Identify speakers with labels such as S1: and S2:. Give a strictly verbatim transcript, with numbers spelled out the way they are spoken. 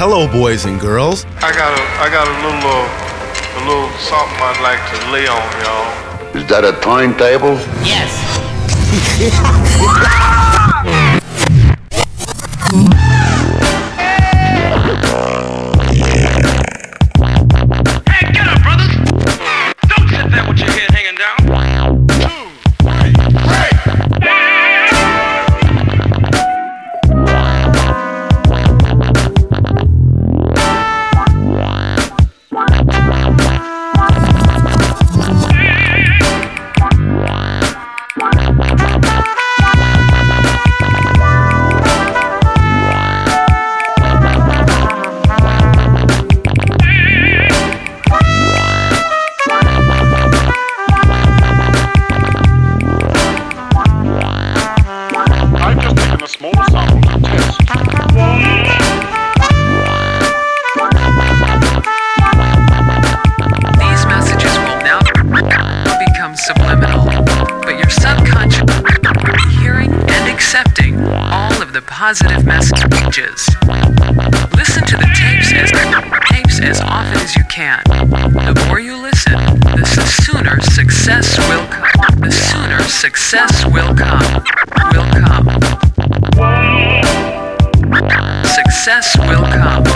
S1: Hello, boys and girls.
S2: I got a, I got a little, uh, a little something I'd like to lay on y'all.
S3: Is that a turntable?
S4: Yes.
S5: Hey, get up, brothers! Don't sit there with your head hanging down. Two, three,
S6: positive messages. Listen to the tapes as tapes as often as you can. The more you listen, the sooner success will come. The sooner success will come. Will come. Success will come.